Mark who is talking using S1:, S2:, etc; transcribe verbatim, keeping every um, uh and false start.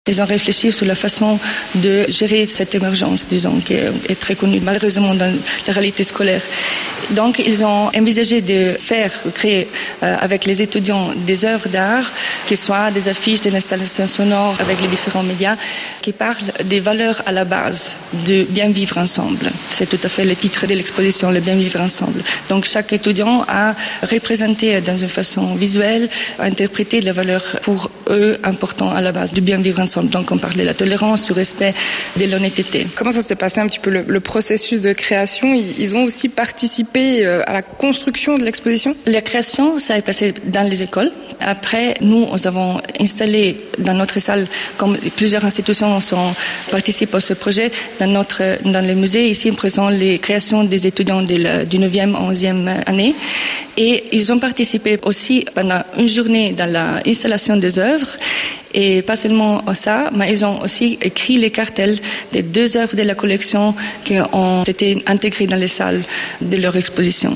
S1: Ils ont réfléchi sur la façon de gérer cette émergence, disons, qui est très connue malheureusement dans la réalité scolaire. Donc, ils ont envisagé de faire, créer euh, avec les étudiants des œuvres d'art, qui soient des affiches, des installations sonores avec les différents médias, qui parlent des valeurs à la base de bien vivre ensemble. C'est tout à fait le titre de l'exposition, le bien vivre ensemble. Donc, chaque étudiant a représenté dans une façon visuelle, interprété les valeurs pour eux importantes à la base du bien vivre ensemble. Donc on parle de la tolérance, du respect, de l'honnêteté.
S2: Comment ça s'est passé un petit peu le, le processus de création? Ils ont aussi participé à la construction de l'exposition?
S1: La création, ça est passé dans les écoles. Après, nous, nous avons installé dans notre salle, comme plusieurs institutions sont participent à ce projet, dans notre dans les musées ici, nous présentons les créations des étudiants de la, du neuvième, onzième année. Et ils ont participé aussi pendant une journée dans l'installation des œuvres. Et pas seulement ça, mais ils ont aussi écrit les cartels des deux œuvres de la collection qui ont été intégrées dans les salles de leur exposition.